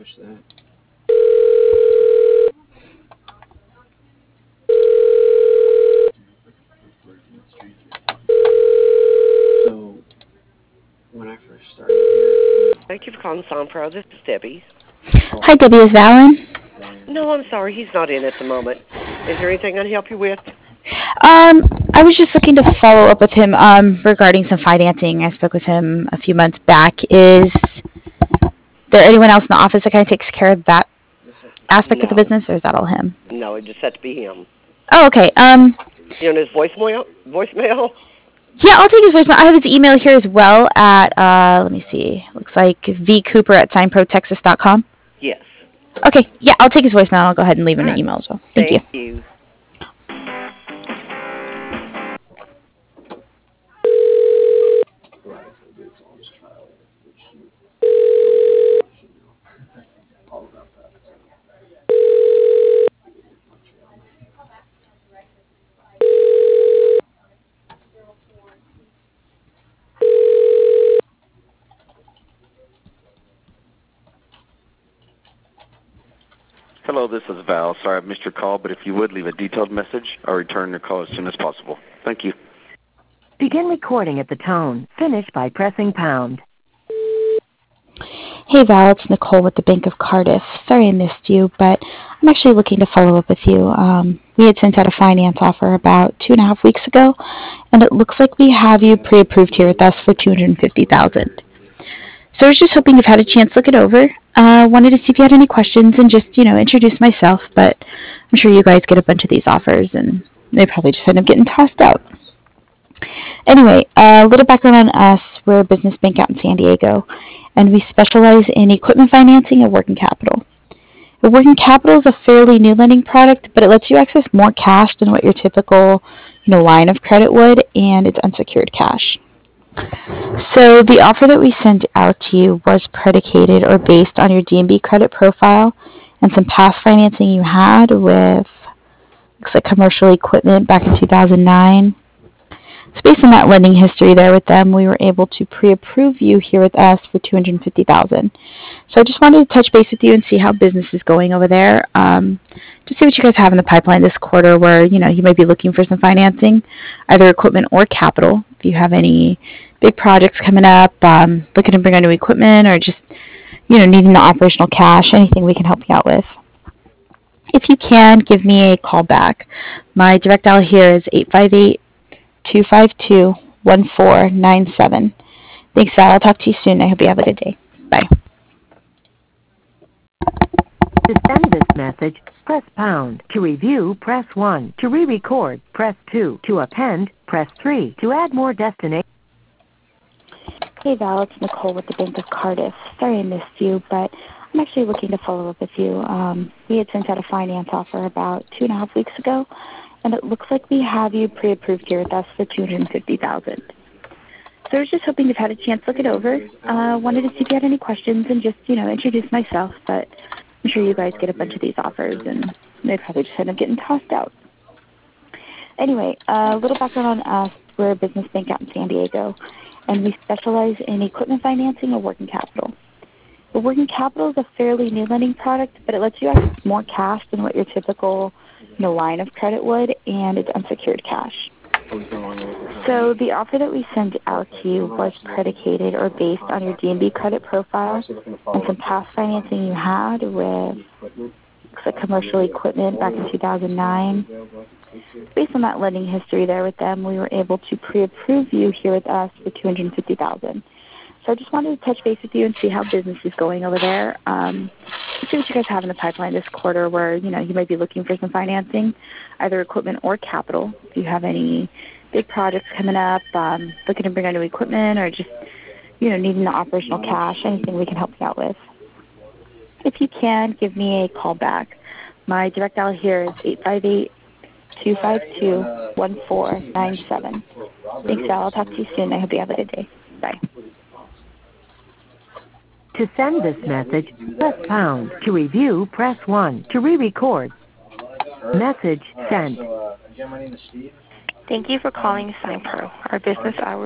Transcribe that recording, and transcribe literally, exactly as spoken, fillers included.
finish that. So, when I first started here... Thank you for calling Sonpro. This is Debbie. Hi, Debbie. Is Valen? No, I'm sorry. He's not in at the moment. Is there anything I can help you with? Um, I was just looking to follow up with him um, regarding some financing. I spoke with him a few months back. Is there anyone else in the office that kind of takes care of that aspect No. of the business, or is that all him? No, it just had to be him. Oh, okay. Um, You know his voicemail? Voicemail? yeah, I'll take his voicemail. I have his email here as well at, uh, let me see, looks like vcooper at signprotexas dot com. Yes. Okay, yeah, I'll take his voicemail. I'll go ahead and leave him All an right. email as well. Thank, Thank you. you. Hello, this is Val. Sorry I missed your call, but if you would leave a detailed message, I'll return your call as soon as possible. Thank you. Begin recording at the tone. Finish by pressing pound. Hey Val, it's Nicole with the Bank of Cardiff. Sorry I missed you, but I'm actually looking to follow up with you. Um, we had sent out a finance offer about two and a half weeks ago, and it looks like we have you pre-approved here with us for two hundred fifty thousand dollars. So I was just hoping you've had a chance to look it over. I uh, wanted to see if you had any questions and just, you know, introduce myself, but I'm sure you guys get a bunch of these offers, and they probably just end up getting tossed out. Anyway, a uh, little background on us. We're a business bank out in San Diego, and we specialize in equipment financing and working capital. The working capital is a fairly new lending product, but it lets you access more cash than what your typical, you know, line of credit would, and it's unsecured cash. So the offer that we sent out to you was predicated or based on your D and B credit profile and some past financing you had with, looks like commercial equipment back in two thousand nine. So based on that lending history there with them, we were able to pre-approve you here with us for two hundred fifty thousand dollars. So I just wanted to touch base with you and see how business is going over there. Um, to see what you guys have in the pipeline this quarter where, you know, you might be looking for some financing, either equipment or capital. If you have any big projects coming up, um, looking to bring on new equipment, or just, you know, needing the operational cash, anything we can help you out with. If you can, give me a call back. My direct dial here is eight five eight, two five two, one four nine seven. Thanks, Val. I'll talk to you soon. I hope you have a good day. Bye. To send this message, press pound. To review, press one. To re-record, press two. To append, press three. To add more destination. Hey Val, it's Nicole with the Bank of Cardiff. Sorry I missed you, but I'm actually looking to follow up with you. Um, we had sent out a finance offer about two and a half weeks ago, and it looks like we have you pre-approved here with us for two hundred fifty thousand dollars. So I was just hoping you've had a chance to look it over. I uh, wanted to see if you had any questions and just, you know, introduce myself, but I'm sure you guys get a bunch of these offers, and they probably just end up getting tossed out. Anyway, a uh, little background on us. We're a business bank out in San Diego, and we specialize in equipment financing and working capital. The working capital is a fairly new lending product, but it lets you access more cash than what your typical, you know, line of credit would, and it's unsecured cash. So the offer that we sent out to you was predicated or based on your D and B credit profile and some past financing you had with the commercial equipment back in two thousand nine. Based on that lending history there with them, we were able to pre-approve you here with us for two hundred fifty thousand dollars. So I just wanted to touch base with you and see how business is going over there. Um, see what you guys have in the pipeline this quarter where, you know, you might be looking for some financing, either equipment or capital. If you have any big projects coming up, um, looking to bring on new equipment, or just, you know, needing the operational cash, anything we can help you out with. If you can, give me a call back. My direct dial here is eight five eight, two five two, one four nine seven. Thanks, Val. I'll talk to you soon. I hope you have a good day. Bye. To send this message, press pound. To review, press one. To re-record, message sent. Thank you for calling Signpro. Our business hours